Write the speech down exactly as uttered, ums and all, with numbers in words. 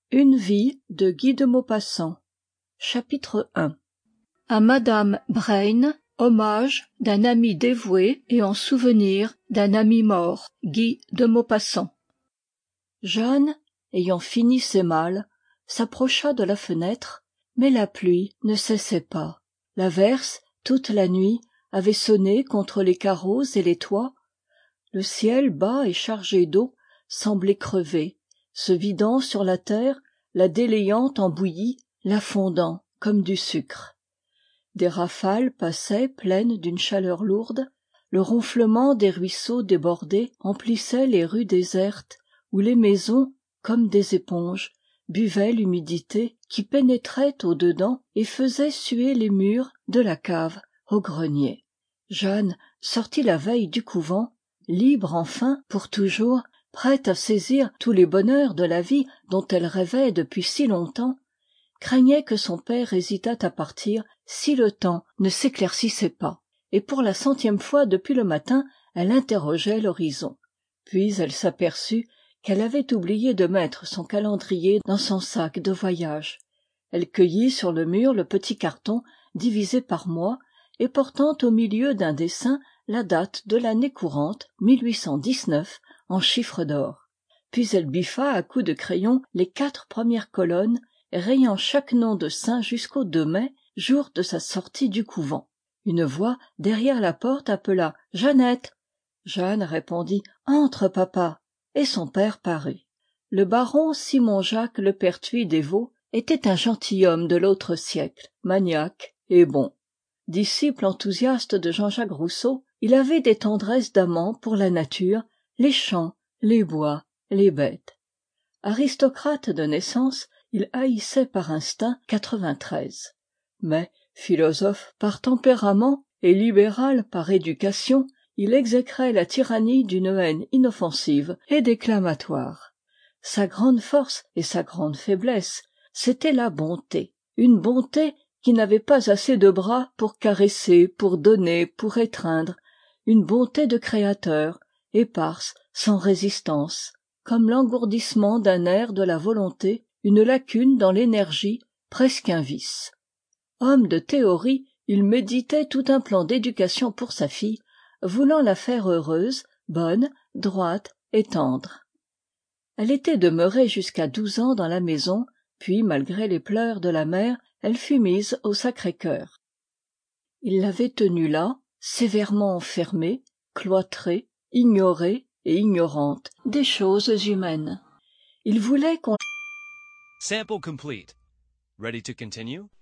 Une vie de Guy de Maupassant. Chapitre un. À Madame Braine, hommage d'un ami dévoué et en souvenir d'un ami mort. Guy de Maupassant. Jeanne, ayant fini ses malles, s'approcha de la fenêtre, mais la pluie ne cessait pas. L'averse, toute la nuit, avait sonné contre les carreaux et les toits. Le ciel bas et chargé d'eau semblait crever, se vidant sur la terre, la délayant en bouillie, la fondant comme du sucre. Des rafales passaient pleines d'une chaleur lourde, le ronflement des ruisseaux débordés emplissait les rues désertes, où les maisons, comme des éponges, buvaient l'humidité qui pénétrait au-dedans et faisait suer les murs de la cave au grenier. Jeanne sortit la veille du couvent, libre enfin pour toujours, prête à saisir tous les bonheurs de la vie dont elle rêvait depuis si longtemps, craignait que son père hésitât à partir si le temps ne s'éclaircissait pas, et pour la centième fois depuis le matin elle interrogeait l'horizon. Puis elle s'aperçut qu'elle avait oublié de mettre son calendrier dans son sac de voyage. Elle cueillit sur le mur le petit carton divisé par mois et portant au milieu d'un dessin la date de l'année courante mille huit cent dix-neuf en chiffres d'or. Puis elle biffa à coups de crayon les quatre premières colonnes, rayant chaque nom de saint jusqu'au deux mai, jour de sa sortie du couvent. Une voix derrière la porte appela « Jeannette !» Jeanne répondit « Entre, papa !» et son père parut. Le baron Simon-Jacques Lepertuis des Vaux était un gentilhomme de l'autre siècle, maniaque et bon. Disciple enthousiaste de Jean-Jacques Rousseau, il avait des tendresses d'amant pour la nature, les champs, les bois, les bêtes. Aristocrate de naissance, il haïssait par instinct quatre-vingt-treize. Mais, philosophe par tempérament et libéral par éducation, il exécrait la tyrannie d'une haine inoffensive et déclamatoire. Sa grande force et sa grande faiblesse, c'était la bonté. Une bonté qui n'avait pas assez de bras pour caresser, pour donner, pour étreindre, une bonté de créateur, éparse, sans résistance, comme l'engourdissement d'un nerf de la volonté, une lacune dans l'énergie, presque un vice. Homme de théorie, il méditait tout un plan d'éducation pour sa fille, voulant la faire heureuse, bonne, droite et tendre. Elle était demeurée jusqu'à douze ans dans la maison, puis, malgré les pleurs de la mère, elle fut mise au Sacré-Cœur. Il l'avait tenue là, sévèrement enfermée, cloîtrée, ignorée et ignorante des choses humaines. Il voulait qu'on... Sample complete. Ready to continue?